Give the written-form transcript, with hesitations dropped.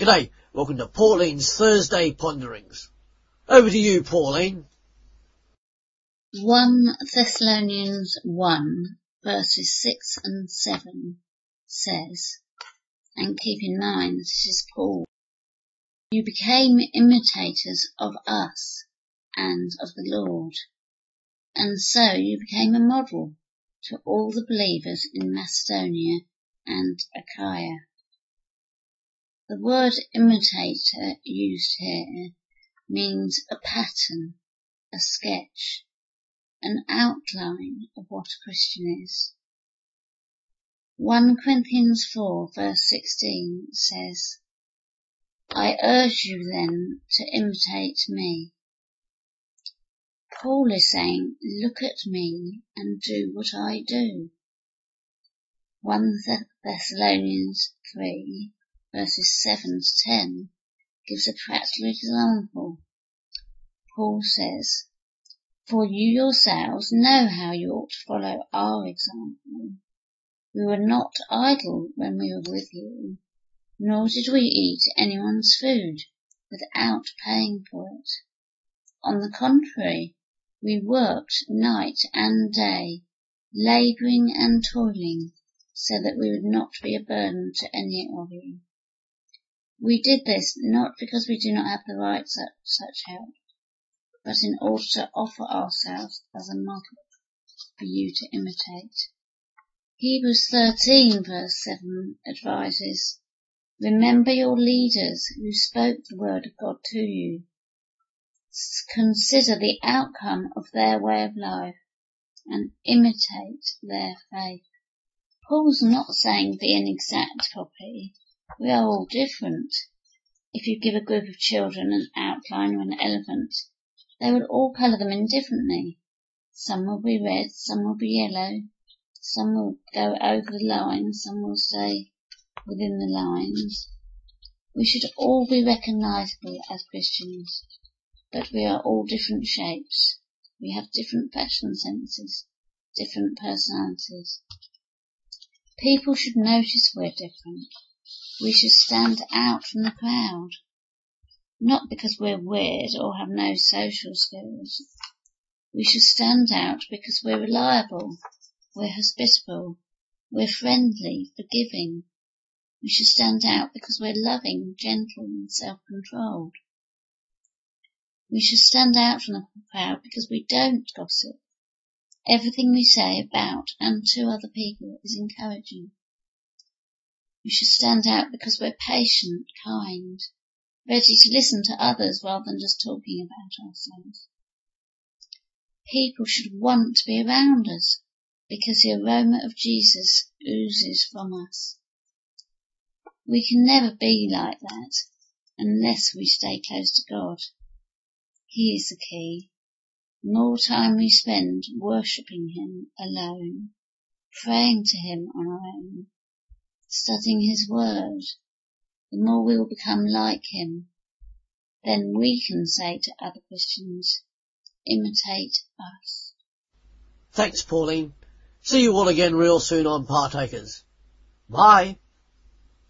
G'day, welcome to Pauline's Thursday Ponderings. Over to you, Pauline. 1 Thessalonians 1 verses 6 and 7 says, and keep in mind this is Paul, you became imitators of us and of the Lord, and so you became a model to all the believers in Macedonia and Achaia. The word imitator used here means a pattern, a sketch, an outline of what a Christian is. 1 Corinthians 4 verse 16 says, I urge you then to imitate me. Paul is saying, look at me and do what I do. 1 Thessalonians 3 verses 7 to 10 gives a practical example. Paul says, for you yourselves know how you ought to follow our example. We were not idle when we were with you, nor did we eat anyone's food without paying for it. On the contrary, we worked night and day, labouring and toiling, so that we would not be a burden to any of you. We did this not because we do not have the right to such help, but in order to offer ourselves as a model for you to imitate. Hebrews 13 verse 7 advises, remember your leaders who spoke the word of God to you. Consider the outcome of their way of life and imitate their faith. Paul's not saying be an exact copy. We are all different. If you give a group of children an outline of an elephant, they will all colour them indifferently. Some will be red, some will be yellow, some will go over the line, some will stay within the lines. We should all be recognisable as Christians, but we are all different shapes. We have different fashion senses, different personalities. People should notice we're different. We should stand out from the crowd, not because we're weird or have no social skills. We should stand out because we're reliable, we're hospitable, we're friendly, forgiving. We should stand out because we're loving, gentle and self-controlled. We should stand out from the crowd because we don't gossip. Everything we say about and to other people is encouraging. We should stand out because we're patient, kind, ready to listen to others rather than just talking about ourselves. People should want to be around us because the aroma of Jesus oozes from us. We can never be like that unless we stay close to God. He is the key. The more time we spend worshipping Him alone, praying to Him on our own, studying His Word, the more we will become like Him. Then we can say to other Christians, imitate us. Thanks, Pauline. See you all again real soon on Partakers. Bye.